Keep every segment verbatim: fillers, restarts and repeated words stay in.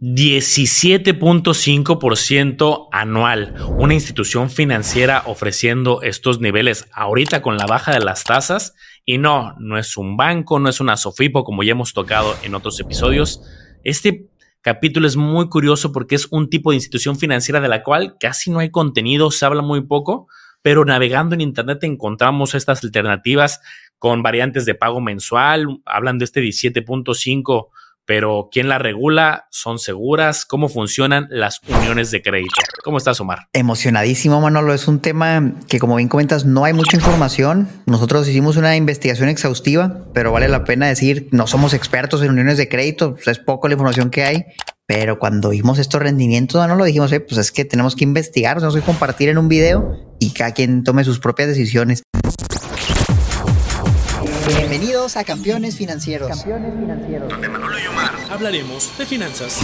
diecisiete punto cinco por ciento anual. Una institución financiera ofreciendo estos niveles ahorita con la baja de las tasas. Y no, no es un banco, no es una SOFIPO como ya hemos tocado en otros episodios. Este capítulo es muy curioso porque es un tipo de institución financiera de la cual casi no hay contenido, se habla muy poco, pero navegando en internet encontramos estas alternativas con variantes de pago mensual. Hablan de este diecisiete punto cinco, pero ¿quién la regula? ¿Son seguras? ¿Cómo funcionan las uniones de crédito? ¿Cómo estás, Omar? Emocionadísimo, Manolo. Es un tema que, como bien comentas, no hay mucha información. Nosotros hicimos una investigación exhaustiva, pero vale la pena decir, no somos expertos en uniones de crédito, pues es poco la información que hay. Pero cuando vimos estos rendimientos, Manolo, dijimos, eh, pues es que tenemos que investigar, tenemos que compartir en un video y cada quien tome sus propias decisiones. Bienvenidos a Campeones Financieros. Campeones Financieros. Donde Manolo y Omar hablaremos de finanzas.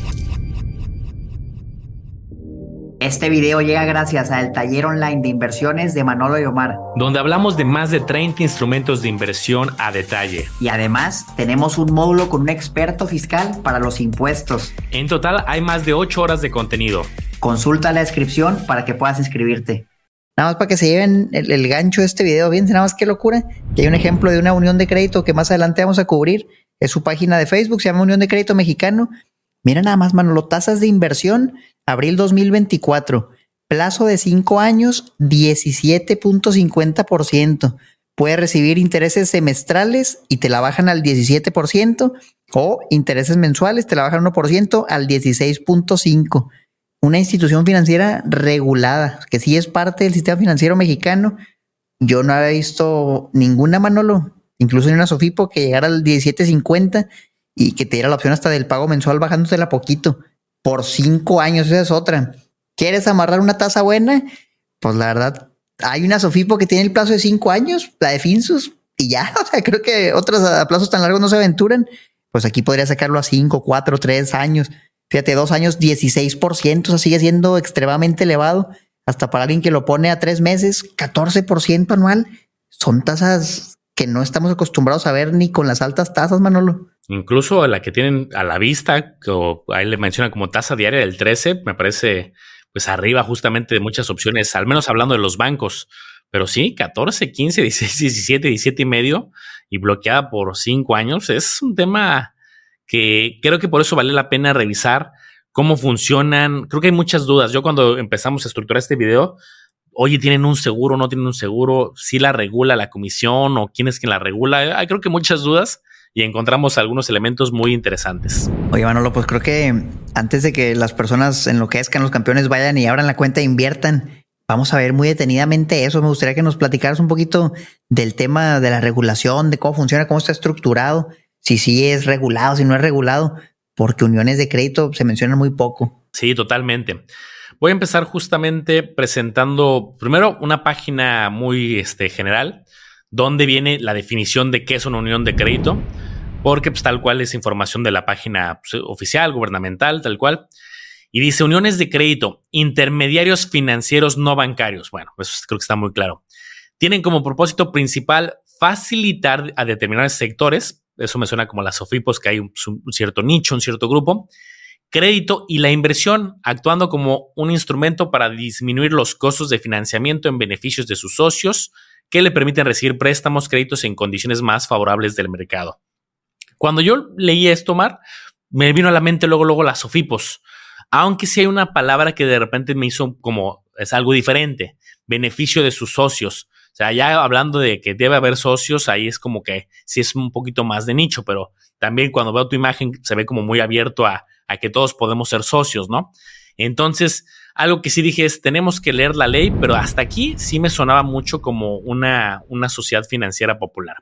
Este video llega gracias al taller online de inversiones de Manolo y Omar, donde hablamos de más de treinta instrumentos de inversión a detalle. Y además tenemos un módulo con un experto fiscal para los impuestos. En total hay más de ocho horas de contenido. Consulta la descripción para que puedas inscribirte. Nada más para que se lleven el, el gancho de este video. Bien, nada más qué locura. Que hay un ejemplo de una unión de crédito que más adelante vamos a cubrir. Es su página de Facebook, se llama Unión de Crédito Mexicano. Mira nada más, Manolo, tasas de inversión, abril dos mil veinticuatro. Plazo de cinco años, diecisiete punto cincuenta por ciento. Puedes recibir intereses semestrales y te la bajan al diecisiete por ciento. O intereses mensuales, te la bajan uno por ciento al dieciséis punto cinco por ciento. Una institución financiera regulada, que sí es parte del sistema financiero mexicano. Yo no había visto ninguna, Manolo, incluso en una SOFIPO, que llegara al diecisiete cincuenta y que te diera la opción hasta del pago mensual bajándosela poquito por cinco años. Esa es otra. ¿Quieres amarrar una tasa buena? Pues la verdad, hay una SOFIPO que tiene el plazo de cinco años, la de Finsus, y ya, o sea, creo que otros a plazos tan largos no se aventuran. Pues aquí podría sacarlo a cinco, cuatro, tres años. Fíjate, dos años, dieciséis por ciento, o sea, sigue siendo extremadamente elevado. Hasta para alguien que lo pone a tres meses, catorce por ciento anual. Son tasas que no estamos acostumbrados a ver ni con las altas tasas, Manolo. Incluso a la que tienen a la vista, que ahí le mencionan como tasa diaria del trece, me parece pues arriba justamente de muchas opciones, al menos hablando de los bancos. Pero sí, catorce, quince, dieciséis, diecisiete, diecisiete y medio y bloqueada por cinco años. Es un tema que creo que por eso vale la pena revisar cómo funcionan. Creo que hay muchas dudas. Yo cuando empezamos a estructurar este video, oye, ¿tienen un seguro? ¿No tienen un seguro? ¿Sí la regula la comisión o quién es quien la regula? Hay creo que muchas dudas y encontramos algunos elementos muy interesantes. Oye, Manolo, pues creo que antes de que las personas enloquezcan, los campeones vayan y abran la cuenta e inviertan, vamos a ver muy detenidamente eso. Me gustaría que nos platicaras un poquito del tema de la regulación, de cómo funciona, cómo está estructurado, si sí es regulado, si no es regulado, porque uniones de crédito se mencionan muy poco. Sí, totalmente. Voy a empezar justamente presentando primero una página muy este, general, donde viene la definición de qué es una unión de crédito, porque pues, tal cual es información de la página pues, oficial, gubernamental, tal cual. Y dice uniones de crédito, intermediarios financieros no bancarios. Bueno, eso creo que está muy claro. Tienen como propósito principal facilitar a determinados sectores. Eso me suena como las SOFIPOS, que hay un, un cierto nicho, un cierto grupo. Crédito y la inversión, actuando como un instrumento para disminuir los costos de financiamiento en beneficios de sus socios, que le permiten recibir préstamos, créditos en condiciones más favorables del mercado. Cuando yo leí esto, Omar, me vino a la mente luego, luego las SOFIPOS. Aunque sí hay una palabra que de repente me hizo como, es algo diferente, beneficio de sus socios. O sea, ya hablando de que debe haber socios, ahí es como que sí es un poquito más de nicho, pero también cuando veo tu imagen se ve como muy abierto a, a que todos podemos ser socios, ¿no? Entonces, algo que sí dije es, tenemos que leer la ley, pero hasta aquí sí me sonaba mucho como una, una sociedad financiera popular.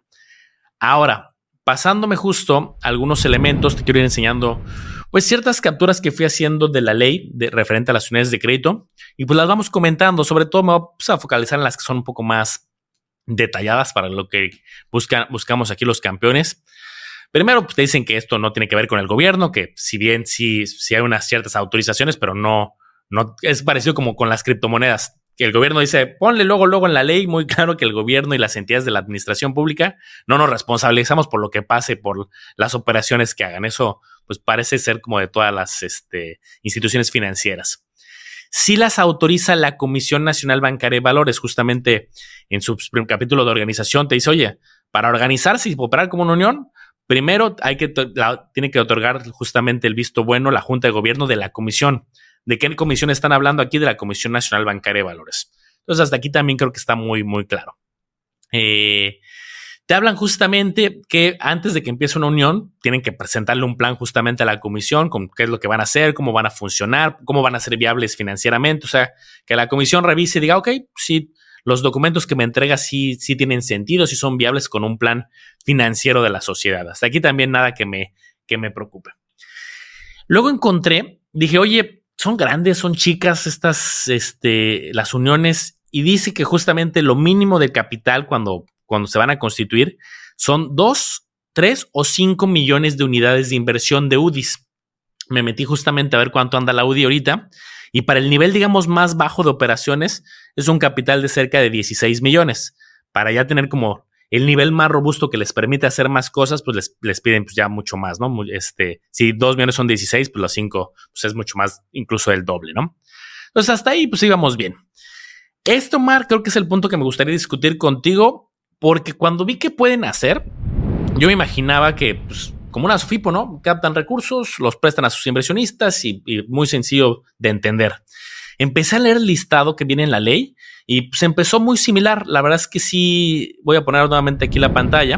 Ahora, pasándome justo algunos elementos, te quiero ir enseñando pues ciertas capturas que fui haciendo de la ley de, referente a las unidades de crédito y pues las vamos comentando. Sobre todo me voy pues, a focalizar en las que son un poco más detalladas para lo que busca, buscamos aquí los campeones. Primero, pues te dicen que esto no tiene que ver con el gobierno, que si bien sí, sí hay unas ciertas autorizaciones, pero no, no es parecido como con las criptomonedas. Que el gobierno dice, ponle luego, luego en la ley muy claro que el gobierno y las entidades de la administración pública no nos responsabilizamos por lo que pase, por las operaciones que hagan. Eso pues parece ser como de todas las este, instituciones financieras. Sí las autoriza la Comisión Nacional Bancaria de Valores, justamente en su capítulo de organización te dice, oye, para organizarse y operar como una unión, primero hay que, la, tiene que otorgar justamente el visto bueno la Junta de Gobierno de la Comisión. ¿De qué comisión están hablando aquí? De la Comisión Nacional Bancaria de Valores. Entonces, hasta aquí también creo que está muy, muy claro. Eh, te hablan justamente que antes de que empiece una unión, tienen que presentarle un plan justamente a la comisión con qué es lo que van a hacer, cómo van a funcionar, cómo van a ser viables financieramente. O sea, que la comisión revise y diga, ok, sí, los documentos que me entrega sí, sí tienen sentido, sí son viables con un plan financiero de la sociedad. Hasta aquí también nada que me, que me preocupe. Luego encontré, dije, oye, son grandes, son chicas estas, este, las uniones, y dice que justamente lo mínimo de capital cuando, cuando se van a constituir son dos, tres o cinco millones de unidades de inversión de U D Is. Me metí justamente a ver cuánto anda la U D I ahorita, y para el nivel, digamos, más bajo de operaciones es un capital de cerca de dieciséis millones. Para ya tener como el nivel más robusto que les permite hacer más cosas, pues les, les piden pues ya mucho más, ¿no? Este, si dos millones son dieciséis, pues los cinco pues es mucho más, incluso el doble, ¿no? Entonces hasta ahí pues íbamos bien. Esto, Mar, creo que es el punto que me gustaría discutir contigo, porque cuando vi qué pueden hacer, yo me imaginaba que, pues, como una SOFIPO, ¿no? Captan recursos, los prestan a sus inversionistas y, y muy sencillo de entender. Empecé a leer el listado que viene en la ley y pues empezó muy similar. La verdad es que sí, voy a poner nuevamente aquí la pantalla.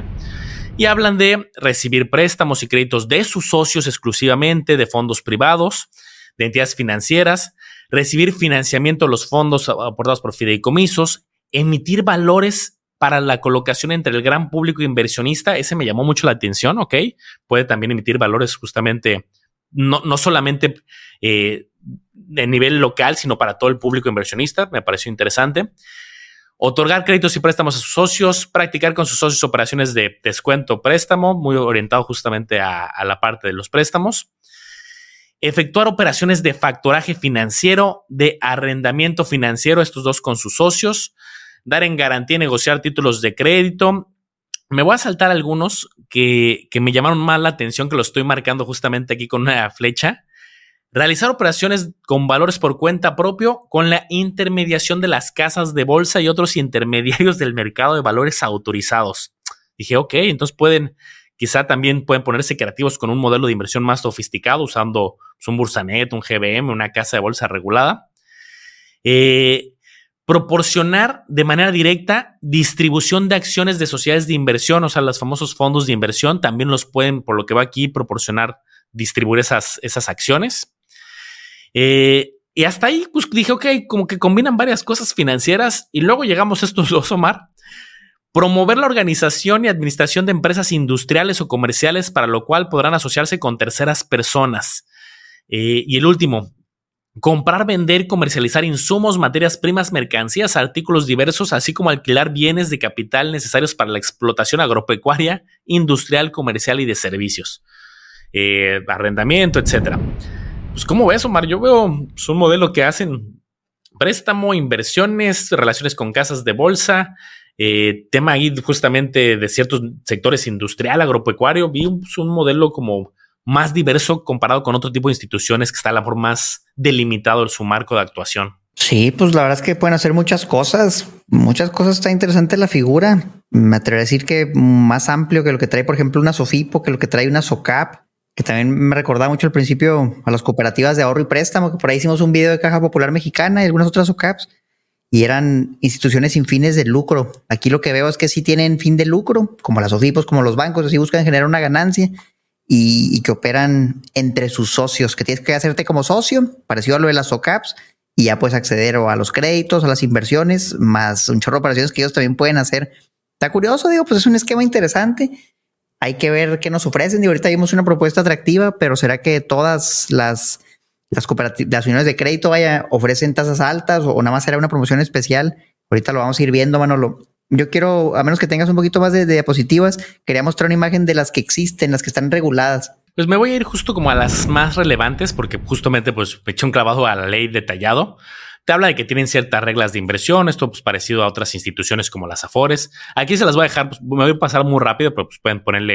Y hablan de recibir préstamos y créditos de sus socios exclusivamente, de fondos privados, de entidades financieras, recibir financiamiento de los fondos aportados por fideicomisos, emitir valores para la colocación entre el gran público inversionista. Ese me llamó mucho la atención, ¿ok? Puede también emitir valores justamente, no, no solamente eh, de nivel local, sino para todo el público inversionista. Me pareció interesante. Otorgar créditos y préstamos a sus socios, practicar con sus socios operaciones de descuento préstamo, muy orientado justamente a, a la parte de los préstamos. Efectuar operaciones de factoraje financiero, de arrendamiento financiero, estos dos con sus socios. Dar en garantía y negociar títulos de crédito. Me voy a saltar algunos que, que me llamaron más la atención, que lo estoy marcando justamente aquí con una flecha. Realizar operaciones con valores por cuenta propio con la intermediación de las casas de bolsa y otros intermediarios del mercado de valores autorizados. Dije, ok, entonces pueden, quizá también pueden ponerse creativos con un modelo de inversión más sofisticado usando pues, un Bursanet, un G B M, una casa de bolsa regulada. Eh... Proporcionar de manera directa distribución de acciones de sociedades de inversión, o sea, los famosos fondos de inversión, también los pueden, por lo que va aquí, proporcionar, distribuir esas, esas acciones. Eh, y hasta ahí, pues dije, ok, como que combinan varias cosas financieras, y luego llegamos a estos dos, Omar. Promover la organización y administración de empresas industriales o comerciales, para lo cual podrán asociarse con terceras personas. Eh, y el último, comprar, vender, comercializar insumos, materias primas, mercancías, artículos diversos, así como alquilar bienes de capital necesarios para la explotación agropecuaria, industrial, comercial y de servicios. Eh, arrendamiento, etcétera. Pues, ¿cómo ves, Omar? Yo veo pues, un modelo que hacen préstamo, inversiones, relaciones con casas de bolsa, eh, tema ahí justamente de ciertos sectores industrial, agropecuario. Vi un, pues, un modelo como más diverso comparado con otro tipo de instituciones que está a la forma más delimitado en su marco de actuación. Sí, pues la verdad es que pueden hacer muchas cosas. Muchas cosas. Está interesante la figura. Me atrevo a decir que más amplio que lo que trae, por ejemplo, una SOFIPO, que lo que trae una SOCAP, que también me recordaba mucho al principio a las cooperativas de ahorro y préstamo, que por ahí hicimos un video de Caja Popular Mexicana y algunas otras SOCAPs, y eran instituciones sin fines de lucro. Aquí lo que veo es que sí tienen fin de lucro, como las SOFIPOs, como los bancos, así buscan generar una ganancia. Y, y que operan entre sus socios, que tienes que hacerte como socio, parecido a lo de las SOCAPs, y ya puedes acceder o a los créditos, a las inversiones, más un chorro de operaciones que ellos también pueden hacer. Está curioso, digo, pues es un esquema interesante. Hay que ver qué nos ofrecen. Y ahorita vimos una propuesta atractiva, pero ¿será que todas las, las cooperativas, las uniones de crédito vaya, ofrecen tasas altas, o, o nada más será una promoción especial? Ahorita lo vamos a ir viendo, Manolo. Yo quiero, a menos que tengas un poquito más de, de diapositivas, quería mostrar una imagen de las que existen, las que están reguladas. Pues me voy a ir justo como a las más relevantes, porque justamente pues me eché un clavado a la ley detallado. Te habla de que tienen ciertas reglas de inversión, esto pues parecido a otras instituciones como las Afores. Aquí se las voy a dejar, pues, me voy a pasar muy rápido, pero pues pueden ponerle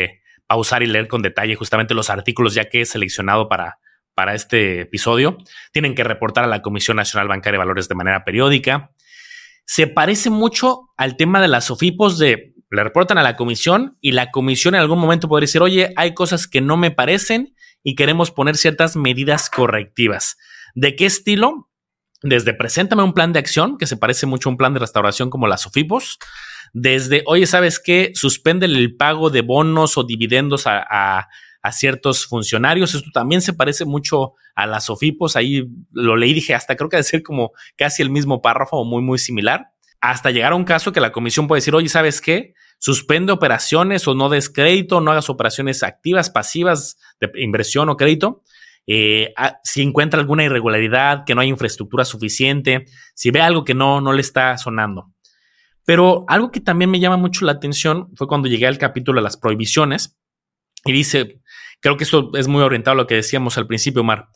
pausar y leer con detalle justamente los artículos ya que he seleccionado para, para este episodio. Tienen que reportar a la Comisión Nacional Bancaria de Valores de manera periódica. Se parece mucho al tema de las SOFIPOS de le reportan a la comisión y la comisión en algún momento podría decir, oye, hay cosas que no me parecen y queremos poner ciertas medidas correctivas. ¿De qué estilo? Desde preséntame un plan de acción que se parece mucho a un plan de restauración como las SOFIPOS. Desde, oye, ¿sabes qué? Suspéndele el pago de bonos o dividendos a, a, a ciertos funcionarios. Esto también se parece mucho a las SOFIPOS. Ahí lo leí y dije, hasta creo que debe ser como casi el mismo párrafo o muy, muy similar. Hasta llegar a un caso que la comisión puede decir, oye, ¿sabes qué? Suspende operaciones o no des crédito, no hagas operaciones activas, pasivas de inversión o crédito. Eh, si encuentra alguna irregularidad, que no hay infraestructura suficiente, si ve algo que no, no le está sonando. Pero algo que también me llama mucho la atención fue cuando llegué al capítulo de las prohibiciones y dice, creo que esto es muy orientado a lo que decíamos al principio, Omar.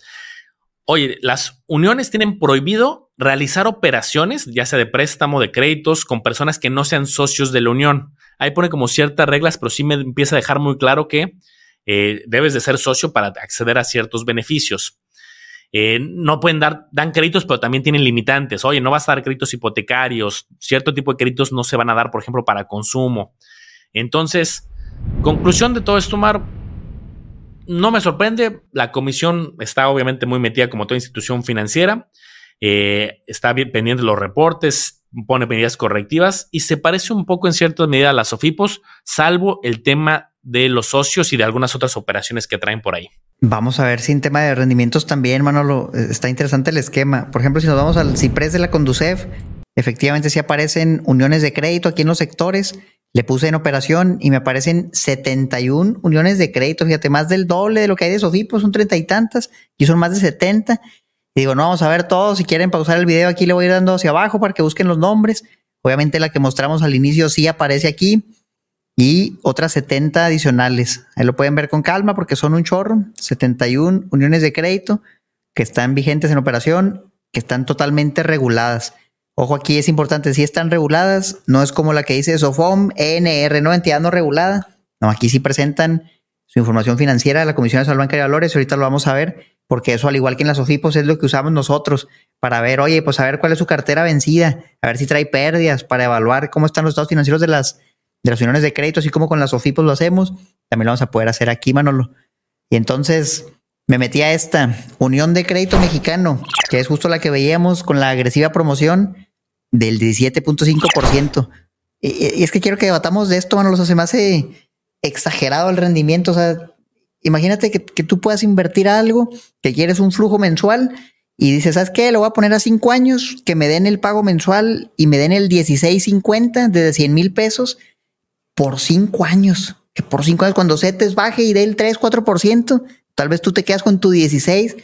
Oye, las uniones tienen prohibido realizar operaciones, ya sea de préstamo, de créditos, con personas que no sean socios de la unión. Ahí pone como ciertas reglas, pero sí me empieza a dejar muy claro que eh, debes de ser socio para acceder a ciertos beneficios. Eh, no pueden dar, dan créditos, pero también tienen limitantes. Oye, no vas a dar créditos hipotecarios, cierto tipo de créditos no se van a dar, por ejemplo, para consumo. Entonces, conclusión de todo esto, Omar, no me sorprende. La comisión está obviamente muy metida como toda institución financiera. Eh, está bien pendiente de los reportes, pone medidas correctivas y se parece un poco en cierta medida a las SOFIPOS, salvo el tema de los socios y de algunas otras operaciones que traen por ahí. Vamos a ver si en tema de rendimientos también, Manolo, está interesante el esquema. Por ejemplo, si nos vamos al CIPRES de la Conducef, efectivamente sí aparecen uniones de crédito aquí en los sectores. Le puse en operación y me aparecen setenta y una uniones de crédito. Fíjate, más del doble de lo que hay de SOFIPOS, son treinta y tantas y son más de setenta. Y digo, no, vamos a ver todo. Si quieren pausar el video, aquí le voy a ir dando hacia abajo para que busquen los nombres. Obviamente la que mostramos al inicio sí aparece aquí y otras setenta adicionales. Ahí lo pueden ver con calma porque son un chorro. setenta y una uniones de crédito que están vigentes en operación, que están totalmente reguladas. Ojo, aquí es importante, si están reguladas, no es como la que dice SOFOM, E N R, no, entidad no regulada. No, aquí sí presentan su información financiera a la Comisión Nacional Bancaria de Valores. Ahorita lo vamos a ver, porque eso, al igual que en las SOFIPOS, es lo que usamos nosotros para ver, oye, pues a ver cuál es su cartera vencida, a ver si trae pérdidas, para evaluar cómo están los estados financieros de las, de las uniones de crédito, así como con las SOFIPOS lo hacemos. También lo vamos a poder hacer aquí, Manolo. Y entonces me metí a esta Unión de Crédito Mexicano, que es justo la que veíamos con la agresiva promoción del diecisiete punto cinco por ciento. Y, y es que quiero que debatamos de esto, Manolo. O sea, se me hace exagerado el rendimiento. O sea, imagínate que, que tú puedas invertir algo, que quieres un flujo mensual y dices, ¿sabes qué? Lo voy a poner a cinco años, que me den el pago mensual y me den el dieciséis cincuenta de cien mil pesos por cinco años. Que por cinco años, cuando CETES baje y dé el tres, cuatro por ciento, tal vez tú te quedas con tu dieciséis.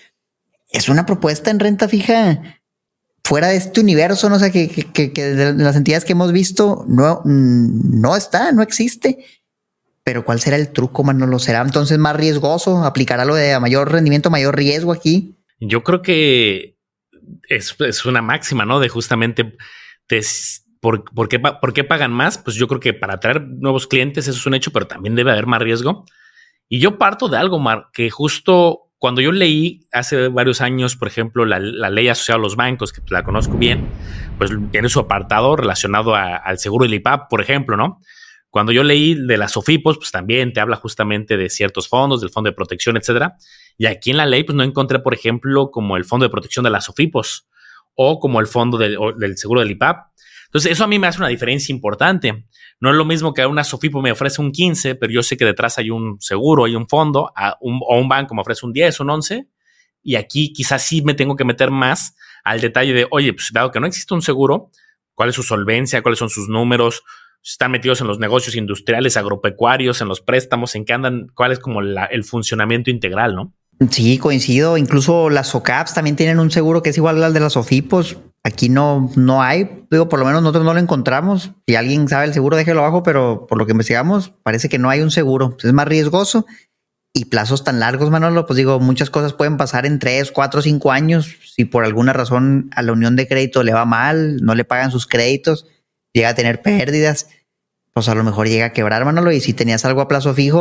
Es una propuesta en renta fija fuera de este universo, no sé, que, que, que de las entidades que hemos visto no, no está, no existe. Pero ¿cuál será el truco, Manolo? ¿Será entonces más riesgoso? ¿Aplicará lo de mayor rendimiento, mayor riesgo aquí? Yo creo que es, es una máxima, ¿no? De justamente de, ¿por, por, qué, ¿por qué pagan más? Pues yo creo que para atraer nuevos clientes eso es un hecho, pero también debe haber más riesgo. Y yo parto de algo, Mar, que justo cuando yo leí hace varios años, por ejemplo, la, la ley asociada a los bancos, que la conozco bien, pues tiene su apartado relacionado a, al seguro del I P A P, por ejemplo, ¿no? Cuando yo leí de las SOFIPOS, pues también te habla justamente de ciertos fondos, del fondo de protección, etcétera. Y aquí en la ley, pues no encontré, por ejemplo, como el fondo de protección de las SOFIPOS o como el fondo del, del seguro del I P A P. Entonces, eso a mí me hace una diferencia importante. No es lo mismo que una SOFIPO me ofrece un quince, pero yo sé que detrás hay un seguro, hay un fondo, a un, o un banco me ofrece un diez, un once. Y aquí quizás sí me tengo que meter más al detalle de, oye, pues dado que no existe un seguro, ¿cuál es su solvencia? ¿Cuáles son sus números? Están metidos en los negocios industriales, agropecuarios, en los préstamos, en qué andan, cuál es como la, el funcionamiento integral, ¿no? Sí, coincido. Incluso las SOCAPs también tienen un seguro que es igual al de las SOFIPOS. Aquí no, no hay, digo, por lo menos nosotros no lo encontramos. Si alguien sabe el seguro, déjelo abajo, pero por lo que investigamos, parece que no hay un seguro. Es más riesgoso y plazos tan largos, Manolo, pues digo, muchas cosas pueden pasar en tres, cuatro, cinco años. Si por alguna razón a la unión de crédito le va mal, no le pagan sus créditos, llega a tener pérdidas, pues a lo mejor llega a quebrar, Manolo. Y si tenías algo a plazo fijo,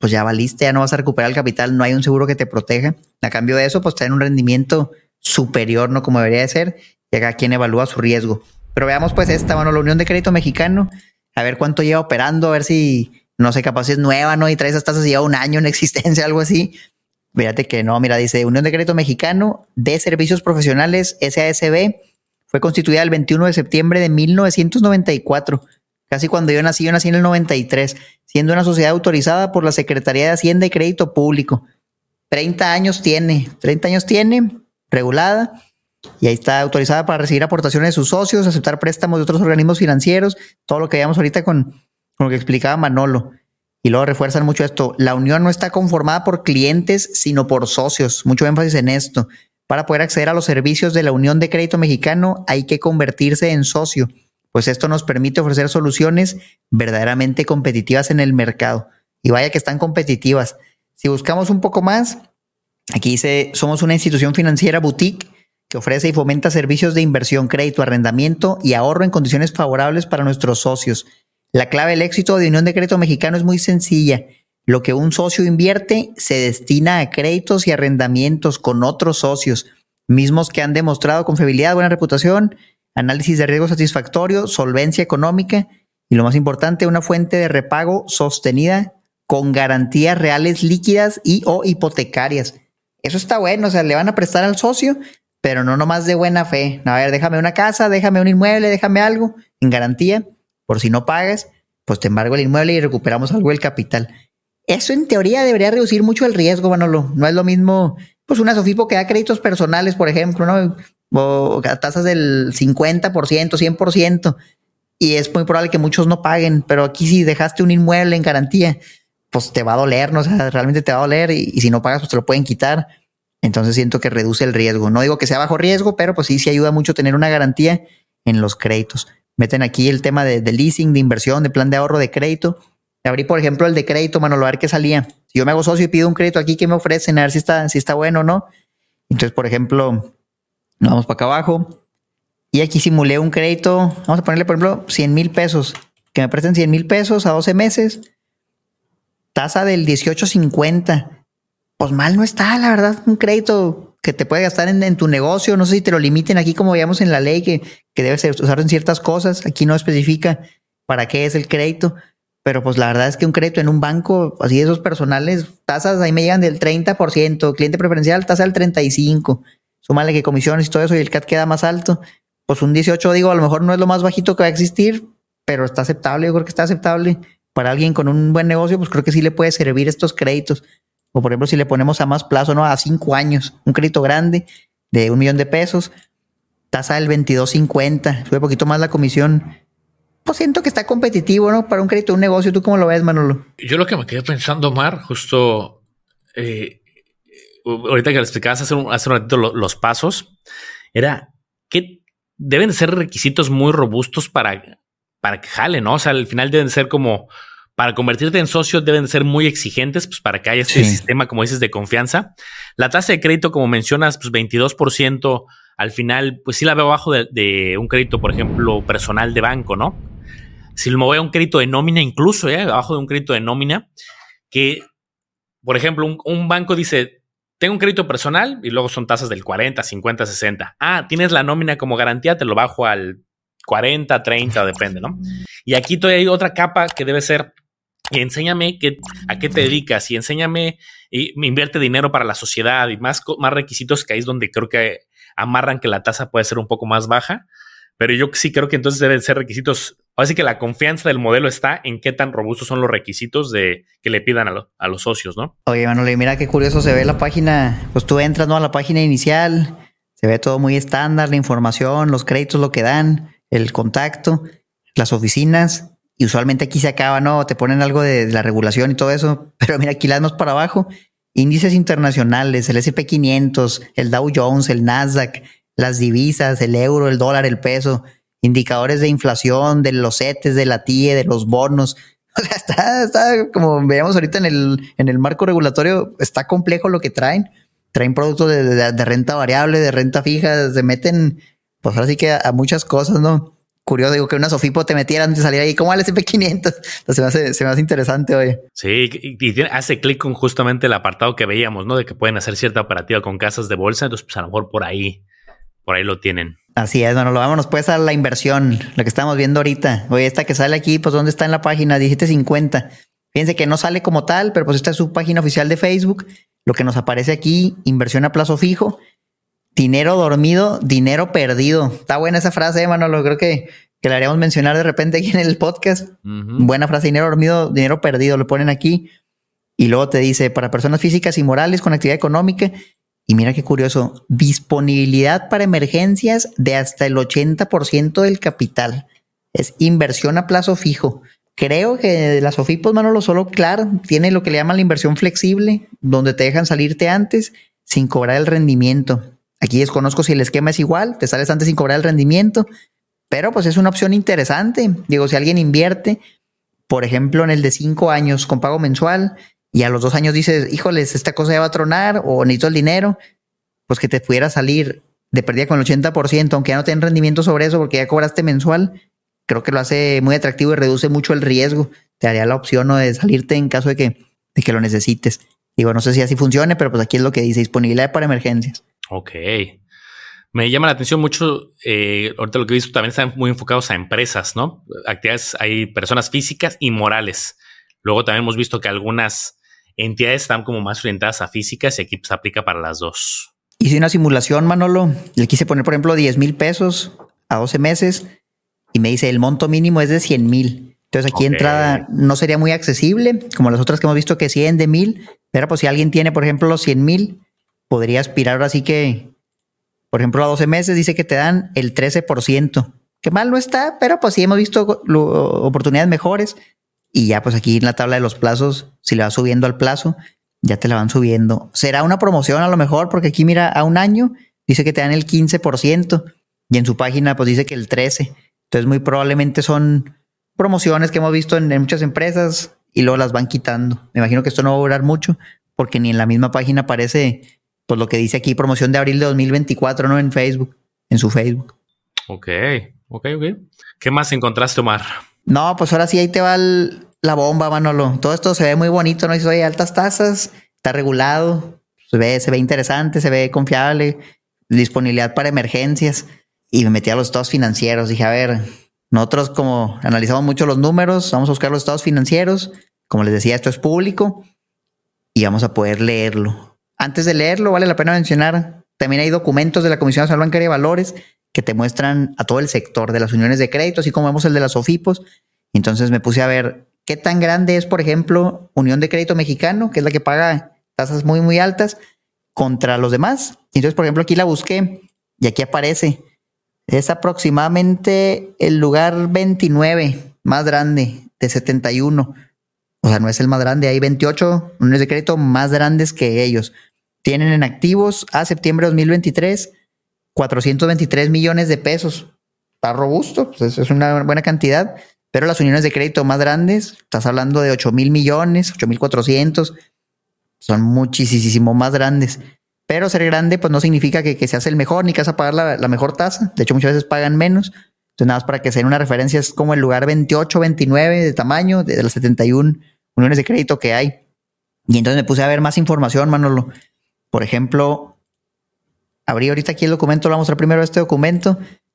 pues ya valiste, ya no vas a recuperar el capital, no hay un seguro que te proteja. A cambio de eso, pues te dan un rendimiento superior, ¿no? Como debería de ser, y acá quien evalúa su riesgo. Pero veamos pues esta, bueno, la Unión de Crédito Mexicano, a ver cuánto lleva operando, a ver si, no sé, capaz es nueva, ¿no? Y trae esas tasas y lleva un año en existencia, algo así. Fíjate que no, mira, dice Unión de Crédito Mexicano de Servicios Profesionales, S A S B, fue constituida el veintiuno de septiembre de mil novecientos noventa y cuatro, casi cuando yo nací, yo nací en el noventa y tres, siendo una sociedad autorizada por la Secretaría de Hacienda y Crédito Público. treinta años tiene, treinta años tiene, regulada, y ahí está autorizada para recibir aportaciones de sus socios, aceptar préstamos de otros organismos financieros, todo lo que veíamos ahorita con, con lo que explicaba Manolo. Y luego refuerzan mucho esto, la unión no está conformada por clientes, sino por socios, mucho énfasis en esto. Para poder acceder a los servicios de la Unión de Crédito Mexicano hay que convertirse en socio, pues esto nos permite ofrecer soluciones verdaderamente competitivas en el mercado. Y vaya que están competitivas. Si buscamos un poco más, aquí dice, somos una institución financiera boutique que ofrece y fomenta servicios de inversión, crédito, arrendamiento y ahorro en condiciones favorables para nuestros socios. La clave del éxito de Unión de Crédito Mexicano es muy sencilla. Lo que un socio invierte se destina a créditos y arrendamientos con otros socios, mismos que han demostrado confiabilidad, buena reputación, análisis de riesgo satisfactorio, solvencia económica y lo más importante, una fuente de repago sostenida con garantías reales líquidas y o hipotecarias. Eso está bueno, o sea, le van a prestar al socio, pero no nomás de buena fe. A ver, déjame una casa, déjame un inmueble, déjame algo en garantía. Por si no pagas, pues te embargo el inmueble y recuperamos algo del capital. Eso en teoría debería reducir mucho el riesgo, Manolo. No es lo mismo, pues una Sofipo que da créditos personales, por ejemplo, ¿no? O a tasas del cincuenta por ciento, cien por ciento. Y es muy probable que muchos no paguen. Pero aquí si dejaste un inmueble en garantía, pues te va a doler, ¿no? O sea, realmente te va a doler. Y, y si no pagas, pues te lo pueden quitar. Entonces siento que reduce el riesgo. No digo que sea bajo riesgo, pero pues sí, sí ayuda mucho tener una garantía en los créditos. Meten aquí el tema de, de leasing, de inversión, de plan de ahorro de crédito. Abrí, por ejemplo, el de crédito, Manolo, a ver qué salía. Si yo me hago socio y pido un crédito aquí, ¿qué me ofrecen? A ver si está, si está bueno o no. Entonces, por ejemplo, nos vamos para acá abajo. Y aquí simulé un crédito. Vamos a ponerle, por ejemplo, cien mil pesos. Que me presten cien mil pesos a doce meses. Tasa del dieciocho cincuenta. Pues mal no está, la verdad. Un crédito que te puede gastar en, en tu negocio. No sé si te lo limiten aquí como veíamos en la ley, que, que debe ser usar en ciertas cosas. Aquí no especifica para qué es el crédito. Pero pues la verdad es que un crédito en un banco, así de esos personales, tasas ahí me llegan del treinta por ciento, cliente preferencial tasa del treinta y cinco por ciento, súmale que comisiones y todo eso y el C A T queda más alto, pues un dieciocho, digo, a lo mejor no es lo más bajito que va a existir, pero está aceptable, yo creo que está aceptable para alguien con un buen negocio, pues creo que sí le puede servir estos créditos, o por ejemplo si le ponemos a más plazo, ¿no? A cinco años, un crédito grande de un millón de pesos, tasa del veintidós cincuenta, sube un poquito más la comisión. Pues siento que está competitivo, ¿no? Para un crédito, un negocio. ¿Tú cómo lo ves, Manolo? Yo lo que me quedé pensando, Omar, justo eh, ahorita que le explicabas hace un, hace un ratito lo, los pasos, era que deben de ser requisitos muy robustos para, para que jale, ¿no? O sea, al final deben ser como, para convertirte en socio deben de ser muy exigentes, pues para que haya este sí. sistema, como dices, de confianza. La tasa de crédito, como mencionas, pues veintidós por ciento, al final, pues sí la veo abajo de, de un crédito, por ejemplo, personal de banco, ¿no? Si me voy a un crédito de nómina, incluso ¿eh? abajo de un crédito de nómina, que, por ejemplo, un, un banco dice, tengo un crédito personal y luego son tasas del cuarenta, cincuenta, sesenta. Ah, tienes la nómina como garantía, te lo bajo al cuarenta, treinta, depende, ¿no? Y aquí todavía hay otra capa que debe ser, y enséñame que, a qué te dedicas y enséñame y me invierte dinero para la sociedad y más, más requisitos, que ahí es donde creo que amarran que la tasa puede ser un poco más baja. Pero yo sí creo que entonces deben ser requisitos. Así que la confianza del modelo está en qué tan robustos son los requisitos de que le pidan a, lo, a los socios, ¿no? Oye, Manolo, mira qué curioso se ve la página. Pues tú entras, ¿no? A la página inicial, se ve todo muy estándar, la información, los créditos, lo que dan, el contacto, las oficinas. Y usualmente aquí se acaba, ¿no? Te ponen algo de, de la regulación y todo eso. Pero mira, aquí las más para abajo. Índices internacionales, el ese and pe quinientos, el Dow Jones, el Nasdaq, las divisas, el euro, el dólar, el peso, indicadores de inflación, de los CETES, de la T I E, de los bonos. O sea, está, está como veíamos ahorita en el, en el marco regulatorio, está complejo lo que traen. Traen productos de, de, de renta variable, de renta fija, se meten, pues ahora sí que a, a muchas cosas, ¿no? curioso, digo, que una Sofipo te metieran de salir ahí como al ese and pe quinientos. Entonces se me hace, se me hace interesante, oye. Sí, y, y tiene, hace clic con justamente el apartado que veíamos, ¿no? De que pueden hacer cierta operativa con casas de bolsa. Entonces, pues a lo mejor por ahí, por ahí lo tienen. Así es, bueno, lo vámonos pues a la inversión, lo que estamos viendo ahorita. Oye, esta que sale aquí, pues ¿dónde está en la página? diecisiete cincuenta. Fíjense que no sale como tal, pero pues esta es su página oficial de Facebook. Lo que nos aparece aquí, inversión a plazo fijo, dinero dormido, dinero perdido. Está buena esa frase, Manolo. Creo que, que la haríamos mencionar de repente aquí en el podcast. Uh-huh. Buena frase, dinero dormido, dinero perdido. Lo ponen aquí. Y luego te dice, para personas físicas y morales con actividad económica. Y mira qué curioso, disponibilidad para emergencias de hasta el ochenta por ciento del capital. Es inversión a plazo fijo. Creo que de las Sofipos, Manolo, solo Clar tiene lo que le llaman la inversión flexible, donde te dejan salirte antes sin cobrar el rendimiento. Aquí desconozco si el esquema es igual, te sales antes sin cobrar el rendimiento, pero pues es una opción interesante. Digo, si alguien invierte, por ejemplo, en el de cinco años con pago mensual, y a los dos años dices, híjoles, esta cosa ya va a tronar o necesito el dinero, pues que te pudiera salir de pérdida con el ochenta por ciento, aunque ya no tengas rendimiento sobre eso porque ya cobraste mensual. Creo que lo hace muy atractivo y reduce mucho el riesgo. Te daría la opción, ¿no?, de salirte en caso de que, de que lo necesites. Digo, no sé si así funcione, pero pues aquí es lo que dice, disponibilidad para emergencias. Ok. Me llama la atención mucho, eh, ahorita lo que he visto también están muy enfocados a empresas, ¿no? Actividades, hay personas físicas y morales. Luego también hemos visto que algunas entidades están como más orientadas a físicas y aquí pues aplica para las dos. Hice una simulación, Manolo. Le quise poner, por ejemplo, diez mil pesos a doce meses y me dice el monto mínimo es de cien mil. Entonces aquí okay. Entrada no sería muy accesible, como las otras que hemos visto que cien de mil, pero pues si alguien tiene, por ejemplo, los cien mil, podría aspirar ahora sí que, por ejemplo, a doce meses dice que te dan el trece por ciento. Que mal no está, pero pues sí hemos visto lo, oportunidades mejores. Y ya pues aquí en la tabla de los plazos, si le vas subiendo al plazo, ya te la van subiendo. Será una promoción a lo mejor, porque aquí mira, a un año dice que te dan el quince por ciento y en su página pues dice que el trece por ciento. Entonces muy probablemente son promociones que hemos visto en, en muchas empresas y luego las van quitando. Me imagino que esto no va a durar mucho porque ni en la misma página aparece pues lo que dice aquí, promoción de abril de dos mil veinticuatro, ¿no? En Facebook, en su Facebook. Ok, ok, ok. ¿Qué más encontraste, Omar? No, pues ahora sí, ahí te va el, la bomba, Manolo. Todo esto se ve muy bonito, ¿no? Dices, oye, altas tasas, está regulado, se ve, se ve interesante, se ve confiable, disponibilidad para emergencias. Y me metí a los estados financieros. Dije, a ver, nosotros como analizamos mucho los números, vamos a buscar los estados financieros. Como les decía, esto es público y vamos a poder leerlo. Antes de leerlo, vale la pena mencionar, también hay documentos de la Comisión Nacional Bancaria de Valores que te muestran a todo el sector de las uniones de crédito, así como vemos el de las Sofipos. Entonces me puse a ver qué tan grande es, por ejemplo, Unión de Crédito Mexicano, que es la que paga tasas muy, muy altas, contra los demás. Entonces, por ejemplo, aquí la busqué y aquí aparece. Es aproximadamente el lugar veintinueve más grande de setenta y uno. O sea, no es el más grande. Hay veintiocho uniones de crédito más grandes que ellos. Tienen en activos a septiembre de dos mil veintitrés cuatrocientos veintitrés millones de pesos. Está robusto, pues es una buena cantidad. Pero las uniones de crédito más grandes, estás hablando de ocho mil millones, ocho mil cuatrocientos. Son muchísimo más grandes. Pero ser grande pues no significa que, que seas el mejor ni que vas a pagar la, la mejor tasa. De hecho, muchas veces pagan menos. Entonces, nada más para que se den una referencia, es como el lugar veintiocho, veintinueve de tamaño de las setenta y una uniones de crédito que hay. Y entonces me puse a ver más información, Manolo. Por ejemplo, abrí ahorita aquí el documento, lo voy a mostrar primero este documento,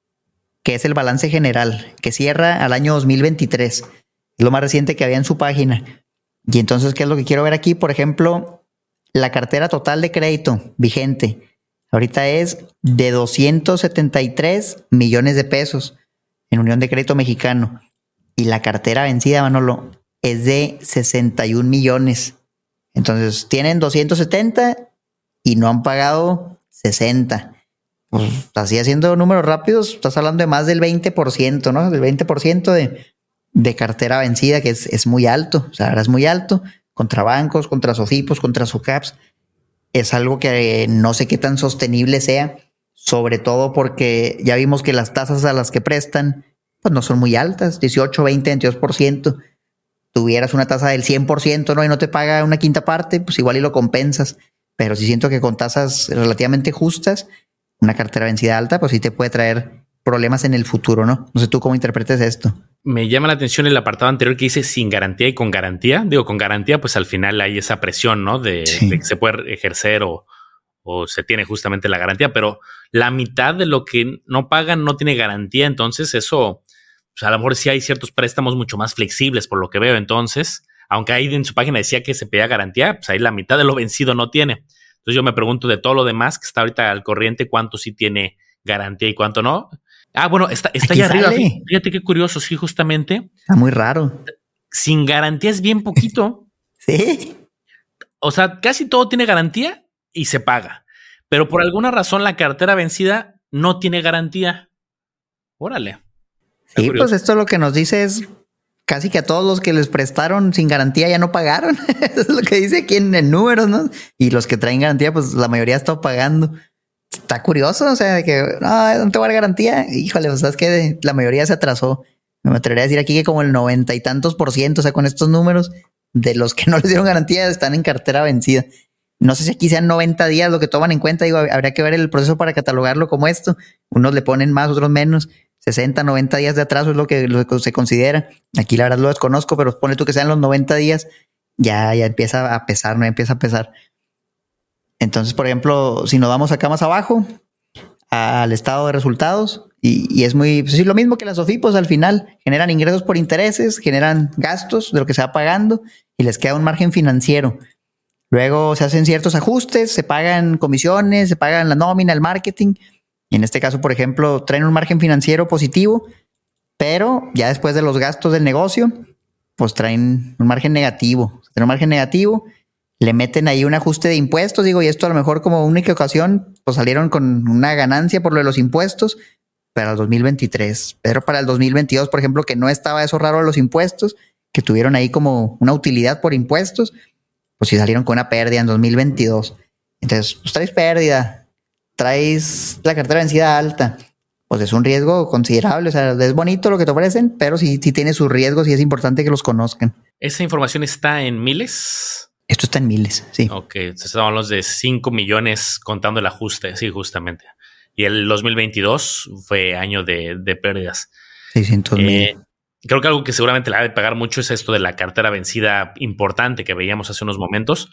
que es el balance general, que cierra al año dos mil veintitrés. Es lo más reciente que había en su página. Y entonces, ¿qué es lo que quiero ver aquí? Por ejemplo, la cartera total de crédito vigente ahorita es de doscientos setenta y tres millones de pesos en Unión de Crédito Mexicano. Y la cartera vencida, Manolo, es de sesenta y un millones. Entonces, tienen doscientos setenta y no han pagado sesenta. Pues, así haciendo números rápidos, estás hablando de más del veinte por ciento, ¿no? Del veinte por ciento de, de cartera vencida, que es, es muy alto. O sea, ahora es muy alto. Contra bancos, contra Sofipos, contra Socaps. Es algo que no sé qué tan sostenible sea, sobre todo porque ya vimos que las tasas a las que prestan pues no son muy altas, dieciocho, veinte, veintidós por ciento. Tuvieras una tasa del cien por ciento, ¿no? Y no te paga una quinta parte, pues igual y lo compensas. Pero sí siento que con tasas relativamente justas, una cartera vencida alta, pues sí te puede traer problemas en el futuro, ¿no? No sé tú cómo interpretes esto. Me llama la atención el apartado anterior que dice sin garantía y con garantía. Digo, con garantía, pues al final hay esa presión, ¿no? De, sí. de que se puede ejercer o, o se tiene justamente la garantía, pero la mitad de lo que no pagan no tiene garantía. Entonces eso, pues a lo mejor sí hay ciertos préstamos mucho más flexibles por lo que veo. Entonces, aunque ahí en su página decía que se pedía garantía, pues ahí la mitad de lo vencido no tiene. Entonces yo me pregunto de todo lo demás que está ahorita al corriente, cuánto sí tiene garantía y cuánto no. Ah, bueno, está, está ahí arriba. Fíjate, fíjate qué curioso, sí, justamente. Está muy raro. Sin garantía es bien poquito. Sí. O sea, casi todo tiene garantía y se paga. Pero por alguna razón la cartera vencida no tiene garantía. Órale. Sí, curioso. Pues esto lo que nos dice es casi que a todos los que les prestaron sin garantía ya no pagaron. Eso es lo que dice aquí en, en números, ¿no? Y los que traen garantía, pues la mayoría ha estado pagando. Está curioso, o sea, de que no, no te va a dar garantía. Híjole, pues sabes que la mayoría se atrasó. Me atrevería a decir aquí que como el noventa y tantos por ciento, o sea, con estos números de los que no les dieron garantía están en cartera vencida. No sé si aquí sean noventa días lo que toman en cuenta. Digo, habría que ver el proceso para catalogarlo como esto. Unos le ponen más, otros menos. sesenta, noventa días de atraso es lo que, lo que se considera. Aquí la verdad lo desconozco, pero pone tú que sean los noventa días, ya, ya empieza a pesar, no empieza a pesar. Entonces, por ejemplo, si nos vamos acá más abajo al estado de resultados, y, y es muy, pues, sí, lo mismo que las SOFIPOS al final, generan ingresos por intereses, generan gastos de lo que se va pagando y les queda un margen financiero. Luego se hacen ciertos ajustes, se pagan comisiones, se pagan la nómina, el marketing. Y en este caso, por ejemplo, traen un margen financiero positivo, pero ya después de los gastos del negocio, pues traen un margen negativo. Traen un margen negativo. Le meten ahí un ajuste de impuestos, digo, y esto a lo mejor como única ocasión, pues salieron con una ganancia por lo de los impuestos para el dos mil veintitrés. Pero para el dos mil veintidós, por ejemplo, que no estaba eso raro de los impuestos, que tuvieron ahí como una utilidad por impuestos, pues sí salieron con una pérdida en dos mil veintidós. Entonces, pues traes pérdida, traes la cartera vencida alta, pues es un riesgo considerable. O sea, es bonito lo que te ofrecen, pero sí, sí tiene sus riesgos y es importante que los conozcan. ¿Esa información está en miles? Esto está en miles, sí. Ok, entonces hablamos de cinco millones contando el ajuste, sí, justamente. Y el dos mil veintidós fue año de, de pérdidas. seiscientos mil. Eh, creo que algo que seguramente le ha de pagar mucho es esto de la cartera vencida importante que veíamos hace unos momentos.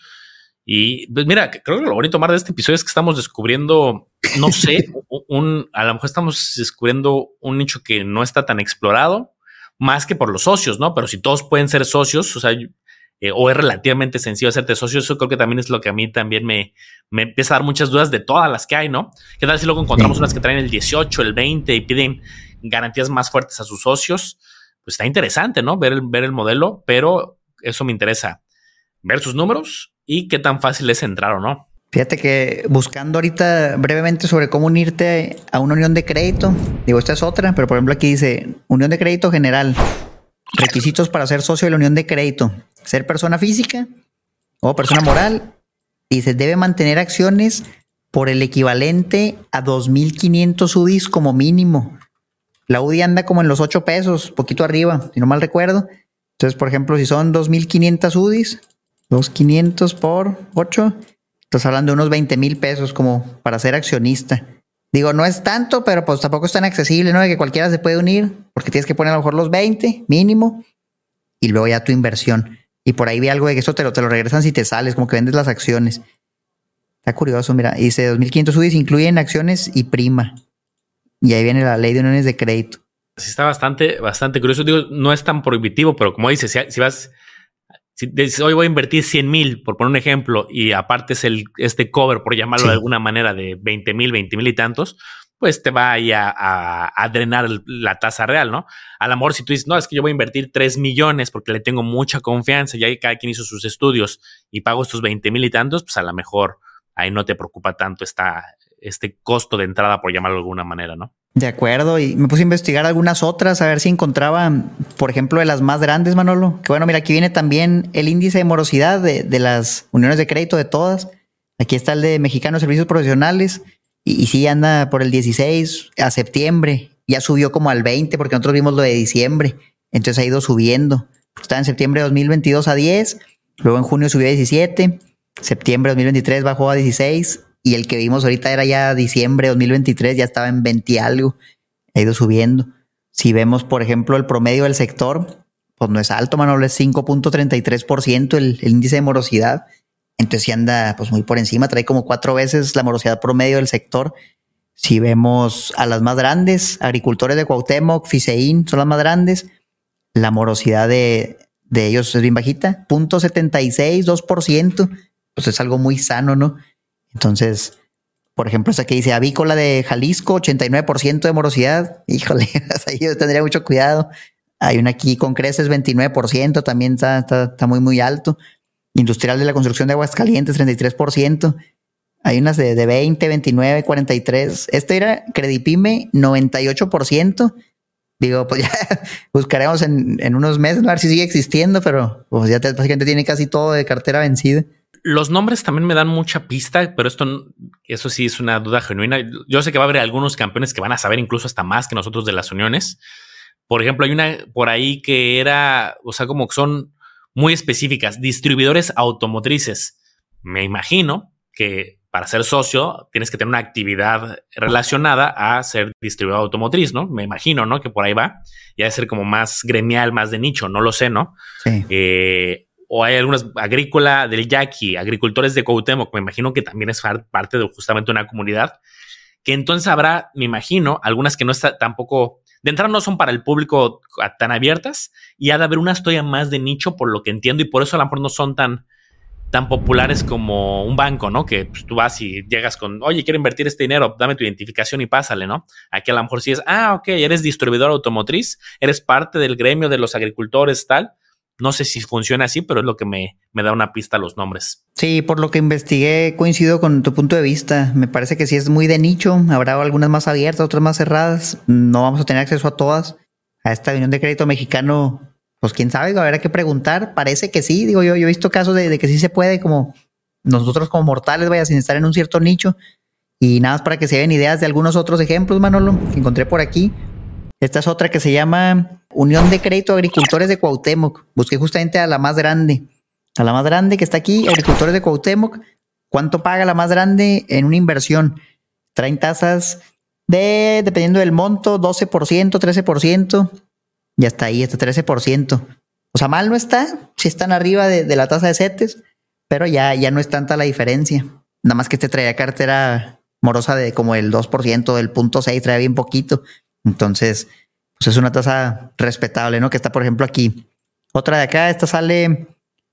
Y pues mira, creo que lo bonito más de este episodio es que estamos descubriendo, no sé, un, a lo mejor estamos descubriendo un nicho que no está tan explorado, más que por los socios, ¿no? Pero si todos pueden ser socios, o sea... Eh, o es relativamente sencillo hacerte socio, eso creo que también es lo que a mí también me, me empieza a dar muchas dudas de todas las que hay, ¿no? ¿Qué tal si luego encontramos sí. unas que traen el dieciocho, el veinte y piden garantías más fuertes a sus socios? Pues está interesante, ¿no? Ver el, ver el modelo, pero eso me interesa, ver sus números y qué tan fácil es entrar o no. Fíjate que buscando ahorita brevemente sobre cómo unirte a una unión de crédito, digo, esta es otra, pero por ejemplo aquí dice unión de crédito general. Requisitos para ser socio de la unión de crédito: ser persona física o persona moral, y se debe mantener acciones por el equivalente a dos mil quinientos U D Is como mínimo. La U D I anda como en los ocho pesos, poquito arriba, si no mal recuerdo. Entonces, por ejemplo, si son dos mil quinientos U D Is, dos mil quinientos por ocho, estás hablando de unos veinte mil pesos como para ser accionista. Digo, no es tanto, pero pues tampoco es tan accesible, ¿no? De que cualquiera se puede unir, porque tienes que poner a lo mejor los veinte mínimo y luego ya tu inversión. Y por ahí vi algo de que esto te lo, te lo regresan si te sales, como que vendes las acciones. Está curioso, mira. Dice dos mil quinientos U D Is incluyen acciones y prima. Y ahí viene la ley de uniones de crédito. Sí, está bastante, bastante curioso. Digo, no es tan prohibitivo, pero como dices, si, si vas... Si dices, hoy voy a invertir cien mil, por poner un ejemplo, y aparte es el, este cover, por llamarlo sí. de alguna manera, de veinte mil, veinte mil y tantos, pues te va ahí a, a, a drenar la tasa real, ¿no? A lo mejor si tú dices, no, es que yo voy a invertir tres millones porque le tengo mucha confianza, ya que cada quien hizo sus estudios y pago estos veinte mil y tantos, pues a lo mejor ahí no te preocupa tanto esta, este costo de entrada, por llamarlo de alguna manera, ¿no? De acuerdo, y me puse a investigar algunas otras, a ver si encontraba, por ejemplo, de las más grandes, Manolo. Que bueno, mira, aquí viene también el índice de morosidad de, de las uniones de crédito de todas. Aquí está el de Mexicanos Servicios Profesionales, y, y sí anda por el dieciséis a septiembre. Ya subió como al veinte, porque nosotros vimos lo de diciembre. Entonces ha ido subiendo. Estaba en septiembre de dos mil veintidós a diez, luego en junio subió a diecisiete, septiembre de dos mil veintitrés bajó a dieciséis, y el que vimos ahorita era ya diciembre de dos mil veintitrés, ya estaba en veinte algo. ha ido subiendo. Si vemos, por ejemplo, el promedio del sector, pues no es alto, Manolo, es cinco punto treinta y tres por ciento el, el índice de morosidad. Entonces sí anda pues muy por encima, trae como cuatro veces la morosidad promedio del sector. Si vemos a las más grandes, agricultores de Cuauhtémoc, Fisein, son las más grandes, la morosidad de, de ellos es bien bajita, cero punto setenta y seis, dos por ciento, pues es algo muy sano, ¿no? Entonces, por ejemplo, esa que dice Avícola de Jalisco, ochenta y nueve por ciento de morosidad, híjole, ahí yo tendría mucho cuidado. Hay una aquí con creces, veintinueve por ciento, también está, está, está muy, muy alto. Industrial de la construcción de Aguascalientes, treinta y tres por ciento. Hay unas de, de veinte, veintinueve, cuarenta y tres. Este era Credipyme, noventa y ocho por ciento. Digo, pues ya buscaremos en, en unos meses a ver si sigue existiendo, pero pues ya la gente tiene casi todo de cartera vencida. Los nombres también me dan mucha pista, pero esto, eso sí es una duda genuina. Yo sé que va a haber algunos campeones que van a saber incluso hasta más que nosotros de las uniones. Por ejemplo, hay una por ahí que era, o sea, como que son muy específicas, distribuidores automotrices. Me imagino que para ser socio tienes que tener una actividad relacionada a ser distribuidor automotriz, ¿no? Me imagino, ¿no? Que por ahí va. Y ha de ser como más gremial, más de nicho, no lo sé, ¿no? Sí. Eh, o hay algunas, agrícola del Yaqui, agricultores de Cuauhtémoc, me imagino que también es parte de justamente una comunidad. Que entonces habrá, me imagino, algunas que no está tampoco, de entrada no son para el público tan abiertas, y ha de haber una historia más de nicho, por lo que entiendo, y por eso a lo mejor no son tan, tan populares como un banco, ¿no? Que pues, tú vas y llegas con, oye, quiero invertir este dinero, dame tu identificación y pásale, ¿no? Aquí a lo mejor sí es, ah, ok, eres distribuidor automotriz, eres parte del gremio de los agricultores, tal. No sé si funciona así, pero es lo que me, me da una pista a los nombres. Sí, por lo que investigué, coincido con tu punto de vista. Me parece que sí es muy de nicho. Habrá algunas más abiertas, otras más cerradas. No vamos a tener acceso a todas. A esta Unión de Crédito Mexicano, pues quién sabe, habrá que preguntar. Parece que sí. Digo, yo, yo he visto casos de, de que sí se puede, como nosotros como mortales, vaya, sin estar en un cierto nicho. Y nada más para que se den ideas de algunos otros ejemplos, Manolo, que encontré por aquí. Esta es otra que se llama Unión de Crédito Agricultores de Cuauhtémoc. Busqué justamente a la más grande. A la más grande que está aquí, Agricultores de Cuauhtémoc. ¿Cuánto paga la más grande en una inversión? Traen tasas de, dependiendo del monto, doce por ciento, trece por ciento. Y hasta ahí, hasta trece por ciento. O sea, mal no está. Sí están arriba de, de la tasa de CETES, pero ya, ya no es tanta la diferencia. Nada más que te traía cartera morosa de como el dos por ciento, del punto seis, trae bien poquito. Entonces, pues es una tasa respetable, ¿no? Que está, por ejemplo, aquí. Otra de acá, esta sale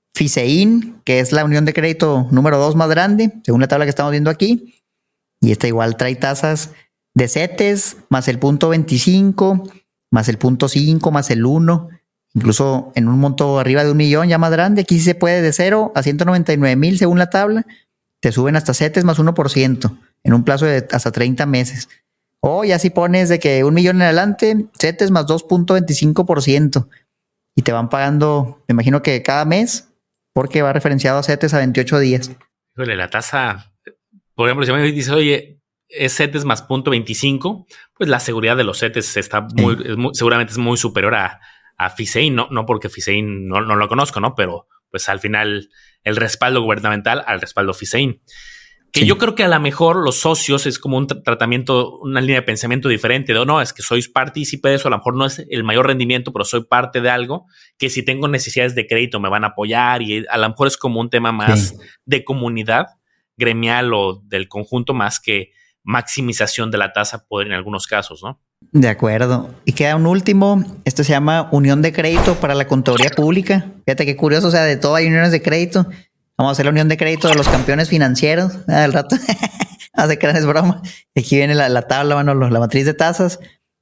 Fisein, que es la unión de crédito número dos más grande, según la tabla que estamos viendo aquí. Y esta igual trae tasas de CETES, más el punto veinticinco, más el punto cinco, más el uno. Incluso en un monto arriba de un millón, ya más grande. Aquí sí se puede de cero a ciento noventa y nueve mil, según la tabla. Te suben hasta CETES más uno por ciento en un plazo de hasta treinta meses. O ya si pones de que un millón en adelante, CETES más dos punto veinticinco por ciento. Y te van pagando, me imagino que cada mes, porque va referenciado a CETES a veintiocho días. Híjole, la tasa, por ejemplo, si me dices, oye, es CETES más punto veinticinco, pues la seguridad de los CETES está muy, sí. es muy seguramente es muy superior a, a Fisein, no, no porque Fisein no, no lo conozco, ¿no? Pero pues al final el respaldo gubernamental al respaldo Fisein. Que sí. Yo creo que a lo mejor los socios es como un tra- tratamiento, una línea de pensamiento diferente. De, no, es que sois partícipe de eso, a lo mejor no es el mayor rendimiento, pero soy parte de algo que si tengo necesidades de crédito me van a apoyar, y a lo mejor es como un tema más sí. de comunidad gremial o del conjunto más que maximización de la tasa poder en algunos casos, ¿no? De acuerdo. Y queda un último, esto se llama Unión de Crédito para la Contaduría Pública. Fíjate qué curioso, o sea, de todo hay uniones de crédito. Vamos a hacer la unión de crédito de los campeones financieros. Ah, al rato. No se crean, es broma. Aquí viene la, la tabla, bueno, la matriz de tasas.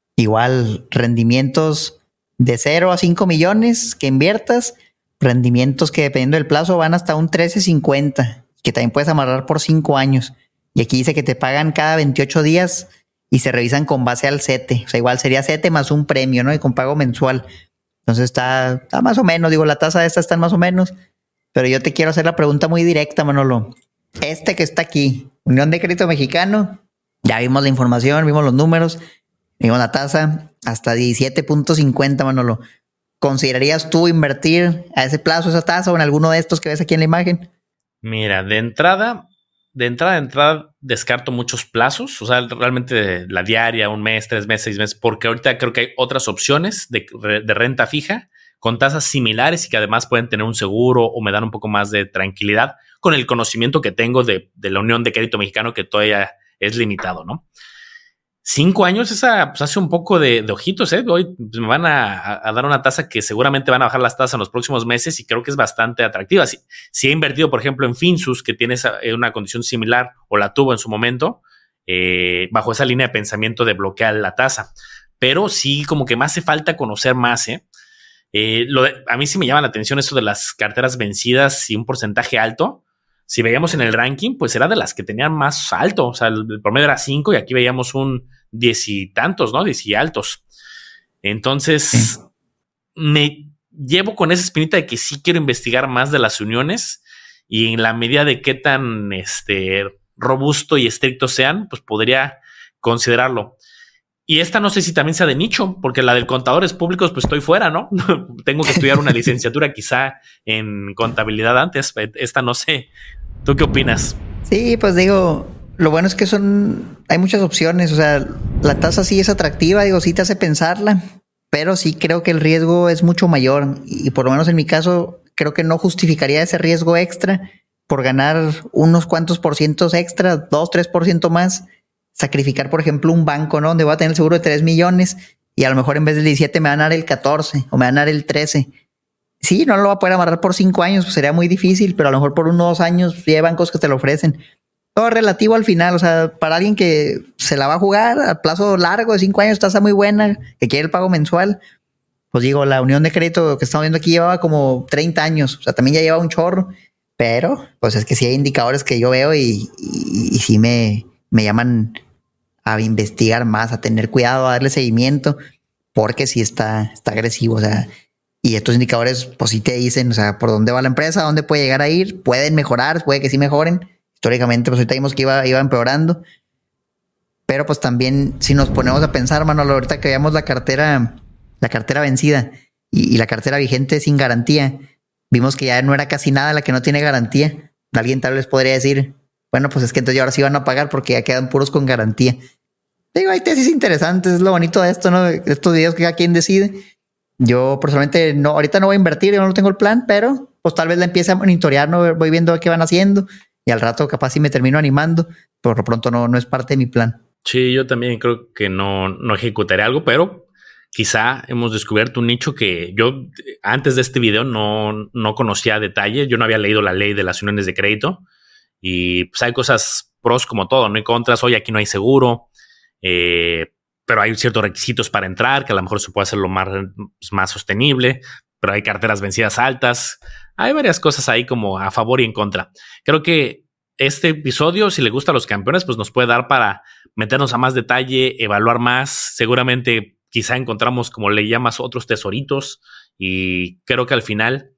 Igual, rendimientos de cero a cinco millones que inviertas. Rendimientos que dependiendo del plazo van hasta un trece cincuenta, que también puedes amarrar por cinco años. Y aquí dice que te pagan cada veintiocho días y se revisan con base al CETE. O sea, igual sería CETE más un premio, ¿no? Y con pago mensual. Entonces está, está más o menos, digo, la tasa de esta está más o menos. Pero yo te quiero hacer la pregunta muy directa, Manolo. Este que está aquí, Unión de Crédito Mexicano, ya vimos la información, vimos los números, vimos la tasa, hasta diecisiete punto cincuenta, Manolo. ¿Considerarías tú invertir a ese plazo esa tasa o en alguno de estos que ves aquí en la imagen? Mira, de entrada, de entrada a entrada descarto muchos plazos, o sea, realmente la diaria, un mes, tres meses, seis meses, porque ahorita creo que hay otras opciones de, de renta fija con tasas similares y que además pueden tener un seguro o me dan un poco más de tranquilidad con el conocimiento que tengo de, de la Unión de Crédito Mexicano, que todavía es limitado, ¿no? Cinco años, esa pues, hace un poco de, de ojitos, ¿eh? Hoy pues, me van a, a dar una tasa que seguramente van a bajar las tasas en los próximos meses y creo que es bastante atractiva. Si, si he invertido, por ejemplo, en Finsus, que tiene esa, una condición similar o la tuvo en su momento, eh, bajo esa línea de pensamiento de bloquear la tasa. Pero sí, como que me hace falta conocer más, ¿eh? Eh, lo de, a mí sí me llama la atención eso de las carteras vencidas y un porcentaje alto. Si veíamos en el ranking, pues era de las que tenían más alto. O sea, el, el promedio era cinco y aquí veíamos un diez y tantos, ¿no? Diez y altos. Entonces, sí. Me llevo con esa espinita de que sí quiero investigar más de las uniones y en la medida de qué tan este, robusto y estricto sean, pues podría considerarlo. Y esta no sé si también sea de nicho, porque la del contadores públicos, pues estoy fuera, ¿no? Tengo que estudiar una licenciatura quizá en contabilidad antes. Esta no sé. ¿Tú qué opinas? Sí, pues digo, lo bueno es que son, hay muchas opciones. O sea, la tasa sí es atractiva, digo, sí te hace pensarla, pero sí creo que el riesgo es mucho mayor. Y por lo menos en mi caso, creo que no justificaría ese riesgo extra por ganar unos cuantos por cientos extra, dos, tres por ciento más. Sacrificar, por ejemplo, un banco, ¿no? Donde voy a tener el seguro de tres millones y a lo mejor en vez del diecisiete me van a dar el catorce o me van a dar el trece. Sí, no lo voy a poder amarrar por cinco años, pues sería muy difícil, pero a lo mejor por unos dos años sí hay bancos que te lo ofrecen. Todo relativo al final, o sea, para alguien que se la va a jugar a plazo largo de cinco años, tasa muy buena, que quiere el pago mensual, pues digo, la Unión de Crédito que estamos viendo aquí llevaba como treinta años, o sea, también ya lleva un chorro, pero pues es que sí hay indicadores que yo veo y, y, y sí me, me llaman a investigar más, a tener cuidado, a darle seguimiento, porque sí está, está agresivo, o sea, y estos indicadores pues sí te dicen, o sea, por dónde va la empresa, dónde puede llegar a ir, pueden mejorar, puede que sí mejoren, históricamente pues ahorita vimos que iba, iba empeorando, pero pues también si nos ponemos a pensar, Manolo, ahorita que veamos la cartera, la cartera vencida y, y la cartera vigente sin garantía, vimos que ya no era casi nada la que no tiene garantía. Alguien tal vez podría decir, bueno, pues es que entonces ya ahora sí van a pagar porque ya quedan puros con garantía. Digo, hay tesis interesantes, es lo bonito de esto, ¿no? De estos videos que cada quien decide. Yo personalmente no, ahorita no voy a invertir, yo no tengo el plan, pero pues tal vez la empiece a monitorear, ¿no? Voy viendo qué van haciendo y al rato capaz sí me termino animando, pero por lo pronto no, no es parte de mi plan. Sí, yo también creo que no, no ejecutaré algo, pero quizá hemos descubierto un nicho que yo antes de este video no, no conocía a detalle. Yo no había leído la ley de las uniones de crédito y pues hay cosas pros como todo, no hay contras. Hoy aquí no hay seguro, eh, pero hay ciertos requisitos para entrar que a lo mejor se puede hacer lo más, más sostenible, pero hay carteras vencidas altas. Hay varias cosas ahí como a favor y en contra. Creo que este episodio, si le gusta a los campeones, pues nos puede dar para meternos a más detalle, evaluar más. Seguramente quizá encontramos, como le llamas, otros tesoritos y creo que al final,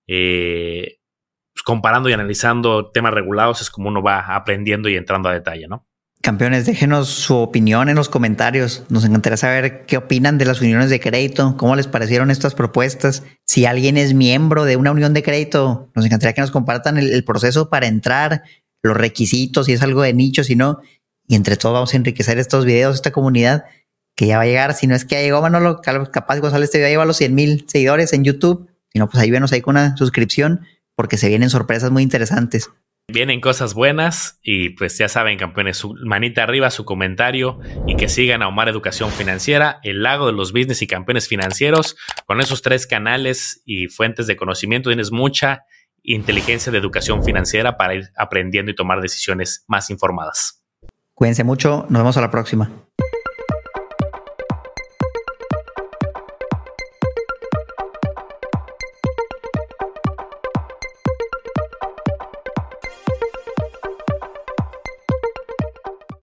eh, pues comparando y analizando temas regulados es como uno va aprendiendo y entrando a detalle, ¿no? Campeones, déjenos su opinión en los comentarios. Nos encantaría saber qué opinan de las uniones de crédito, cómo les parecieron estas propuestas. Si alguien es miembro de una unión de crédito, nos encantaría que nos compartan el, el proceso para entrar, los requisitos, si es algo de nicho, si no. Y entre todos vamos a enriquecer estos videos, esta comunidad que ya va a llegar. Si no es que ya llegó, Manolo, capaz González este video lleva a los cien mil seguidores en YouTube. Si no, pues ahí venos ahí con una suscripción porque se vienen sorpresas muy interesantes. Vienen cosas buenas y pues ya saben, campeones, su manita arriba, su comentario y que sigan a Omar Educación Financiera, el lago de los business y campeones financieros. Con esos tres canales y fuentes de conocimiento tienes mucha inteligencia de educación financiera para ir aprendiendo y tomar decisiones más informadas. Cuídense mucho, nos vemos a la próxima.